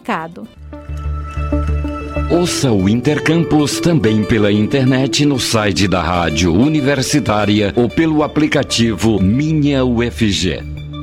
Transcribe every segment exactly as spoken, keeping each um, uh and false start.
comunicado. Ouça o Intercampus também pela internet no site da Rádio Universitária ou pelo aplicativo Minha U F G.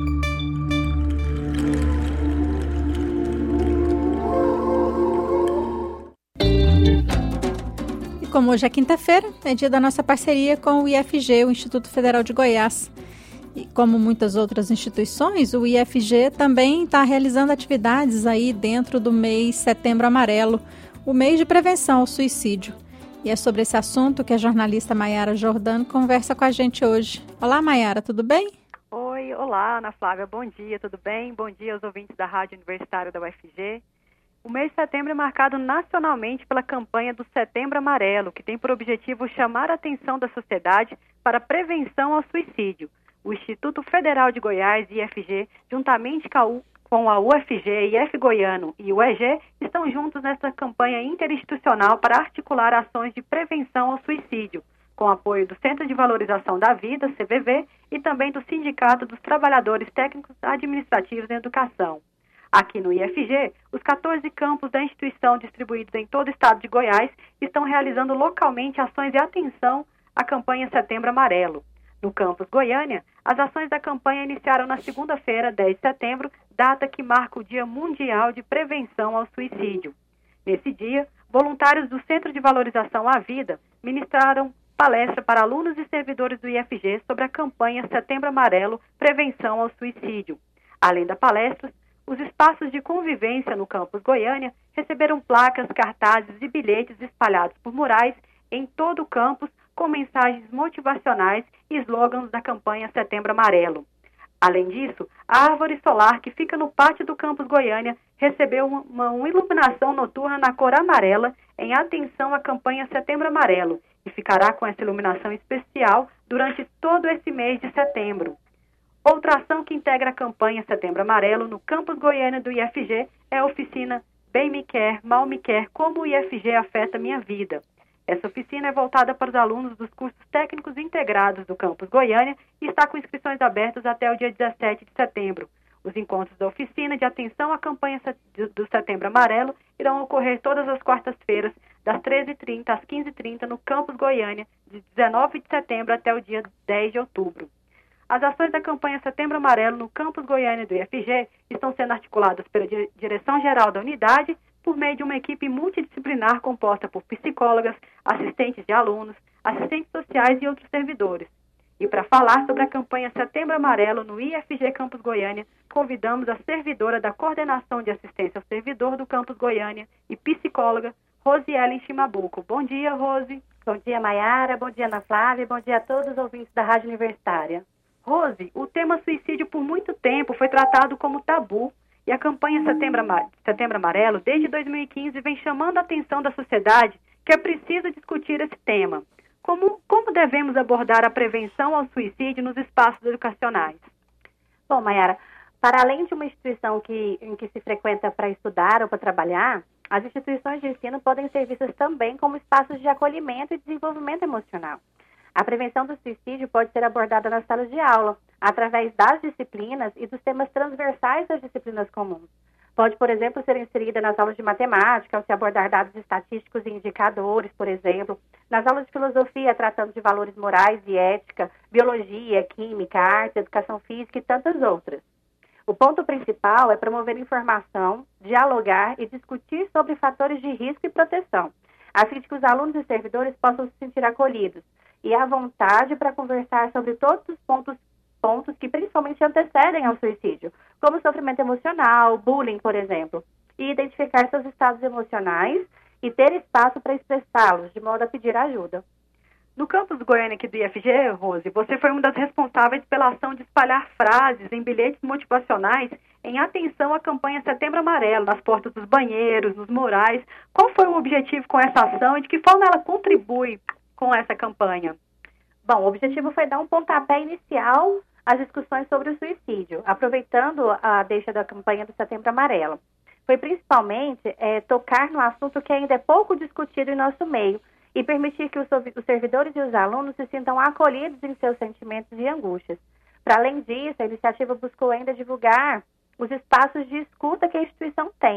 E como hoje é quinta-feira, é dia da nossa parceria com o I F G, o Instituto Federal de Goiás. E como muitas outras instituições, o I F G também está realizando atividades aí dentro do mês Setembro Amarelo, o mês de prevenção ao suicídio. E é sobre esse assunto que a jornalista Maiara Jordano conversa com a gente hoje. Olá, Maiara, tudo bem? Oi, olá, Ana Flávia, bom dia, tudo bem? Bom dia aos ouvintes da Rádio Universitária da U F G. O mês de setembro é marcado nacionalmente pela campanha do Setembro Amarelo, que tem por objetivo chamar a atenção da sociedade para a prevenção ao suicídio. O Instituto Federal de Goiás, I F G, juntamente com a U com a U F G, I F Goiano e o E G, estão juntos nessa campanha interinstitucional para articular ações de prevenção ao suicídio, com apoio do Centro de Valorização da Vida, C V V, e também do Sindicato dos Trabalhadores Técnicos Administrativos em Educação. Aqui no I F G, os quatorze campos da instituição distribuídos em todo o estado de Goiás estão realizando localmente ações de atenção à campanha Setembro Amarelo. No campus Goiânia, as ações da campanha iniciaram na segunda-feira, dez de setembro, data que marca o Dia Mundial de Prevenção ao Suicídio. Nesse dia, voluntários do Centro de Valorização à Vida ministraram palestra para alunos e servidores do I F G sobre a campanha Setembro Amarelo, Prevenção ao Suicídio. Além da palestra, os espaços de convivência no campus Goiânia receberam placas, cartazes e bilhetes espalhados por murais em todo o campus, com mensagens motivacionais e slogans da campanha Setembro Amarelo. Além disso, a árvore solar que fica no pátio do campus Goiânia recebeu uma, uma iluminação noturna na cor amarela em atenção à campanha Setembro Amarelo e ficará com essa iluminação especial durante todo esse mês de setembro. Outra ação que integra a campanha Setembro Amarelo no campus Goiânia do I F G é a oficina Bem Me Quer, Mal Me Quer, Como o I F G Afeta Minha Vida. Essa oficina é voltada para os alunos dos cursos técnicos integrados do campus Goiânia e está com inscrições abertas até o dia dezessete de setembro. Os encontros da oficina de atenção à campanha do Setembro Amarelo irão ocorrer todas as quartas-feiras, das treze e trinta às quinze e trinta, no campus Goiânia, de dezenove de setembro até o dia dez de outubro. As ações da campanha Setembro Amarelo no campus Goiânia do I F G estão sendo articuladas pela Direção-Geral da Unidade, por meio de uma equipe multidisciplinar composta por psicólogas, assistentes de alunos, assistentes sociais e outros servidores. E para falar sobre a campanha Setembro Amarelo no I F G Campus Goiânia, convidamos a servidora da Coordenação de Assistência ao Servidor do Campus Goiânia e psicóloga, Rosiele Chimabuco. Bom dia, Rose. Bom dia, Maiara. Bom dia, Ana Flávia. Bom dia a todos os ouvintes da Rádio Universitária. Rose, o tema suicídio por muito tempo foi tratado como tabu. E a campanha Setembro, Setembro Amarelo, desde dois mil e quinze, vem chamando a atenção da sociedade que é preciso discutir esse tema. Como, como devemos abordar a prevenção ao suicídio nos espaços educacionais? Bom, Maiara, para além de uma instituição que, em que se frequenta para estudar ou para trabalhar, as instituições de ensino podem ser vistas também como espaços de acolhimento e desenvolvimento emocional. A prevenção do suicídio pode ser abordada nas salas de aula, através das disciplinas e dos temas transversais das disciplinas comuns. Pode, por exemplo, ser inserida nas aulas de matemática, ao se abordar dados estatísticos e indicadores, por exemplo, nas aulas de filosofia, tratando de valores morais e ética, biologia, química, arte, educação física e tantas outras. O ponto principal é promover informação, dialogar e discutir sobre fatores de risco e proteção, a fim de que os alunos e servidores possam se sentir acolhidos e à vontade para conversar sobre todos os pontos, pontos que principalmente antecedem ao suicídio, como sofrimento emocional, bullying, por exemplo, e identificar seus estados emocionais e ter espaço para expressá-los, de modo a pedir ajuda. No campus Goiânia aqui do I F G, Rose, você foi uma das responsáveis pela ação de espalhar frases em bilhetes motivacionais em atenção à campanha Setembro Amarelo, nas portas dos banheiros, nos murais. Qual foi o objetivo com essa ação e de que forma ela contribui com essa campanha? Bom, o objetivo foi dar um pontapé inicial às discussões sobre o suicídio, aproveitando a deixa da campanha do Setembro Amarelo. Foi principalmente é, tocar no assunto que ainda é pouco discutido em nosso meio e permitir que os, os servidores e os alunos se sintam acolhidos em seus sentimentos e angústias. Para além disso, a iniciativa buscou ainda divulgar os espaços de escuta que a instituição tem,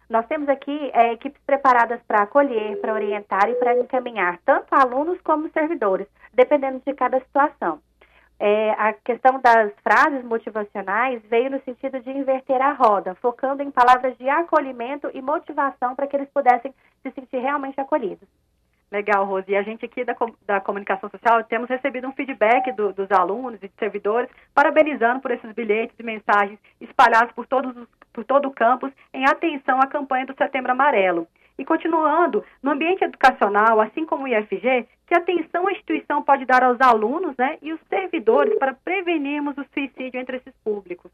Nós temos aqui é, equipes preparadas para acolher, para orientar e para encaminhar tanto alunos como servidores, dependendo de cada situação. É, a questão das frases motivacionais veio no sentido de inverter a roda, focando em palavras de acolhimento e motivação para que eles pudessem se sentir realmente acolhidos. Legal, Rose. E a gente aqui da, da comunicação social temos recebido um feedback do, dos alunos e de servidores, parabenizando por esses bilhetes e mensagens espalhados por, todos os, por todo o campus em atenção à campanha do Setembro Amarelo. E continuando, no ambiente educacional, assim como o I F G, que atenção a instituição pode dar aos alunos, né, e os servidores para prevenirmos o suicídio entre esses públicos?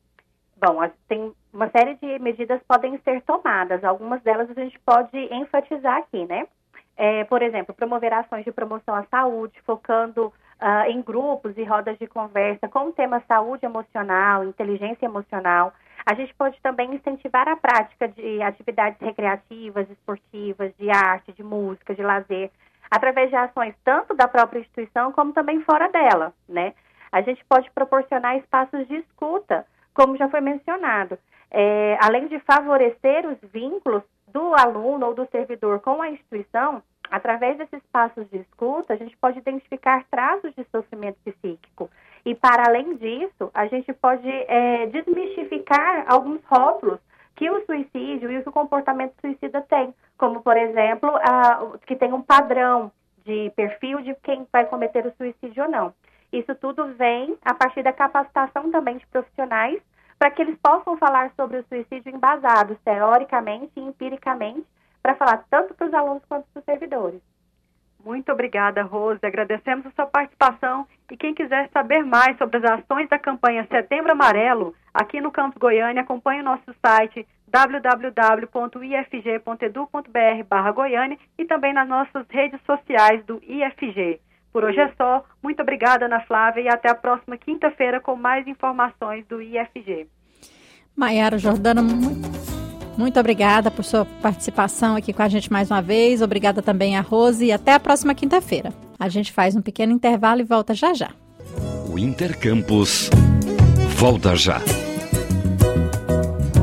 Bom, tem uma série de medidas que podem ser tomadas. Algumas delas a gente pode enfatizar aqui, né? É, por exemplo, promover ações de promoção à saúde, focando uh, em grupos e rodas de conversa com o tema saúde emocional, inteligência emocional. A gente pode também incentivar a prática de atividades recreativas, esportivas, de arte, de música, de lazer, através de ações tanto da própria instituição como também fora dela, né? A gente pode proporcionar espaços de escuta, como já foi mencionado, é, além de favorecer os vínculos do aluno ou do servidor com a instituição. Através desses espaços de escuta, a gente pode identificar traços de sofrimento psíquico. E, para além disso, a gente pode é, desmistificar alguns rótulos que o suicídio e o que o comportamento suicida tem, como, por exemplo, a, que tem um padrão de perfil de quem vai cometer o suicídio ou não. Isso tudo vem a partir da capacitação também de profissionais para que eles possam falar sobre o suicídio embasados, teoricamente e empiricamente, para falar tanto para os alunos quanto para os servidores. Muito obrigada, Rose. Agradecemos a sua participação e quem quiser saber mais sobre as ações da campanha Setembro Amarelo, aqui no Campus Goiânia, acompanhe o nosso site w w w ponto i f g ponto e d u ponto b r barra Goiânia e também nas nossas redes sociais do I F G. Por hoje é só. Muito obrigada, Ana Flávia, e até a próxima quinta-feira com mais informações do I F G. Maiara Jordano, muito, muito obrigada por sua participação aqui com a gente mais uma vez. Obrigada também a Rose e até a próxima quinta-feira. A gente faz um pequeno intervalo e volta já já. O Intercampus volta já.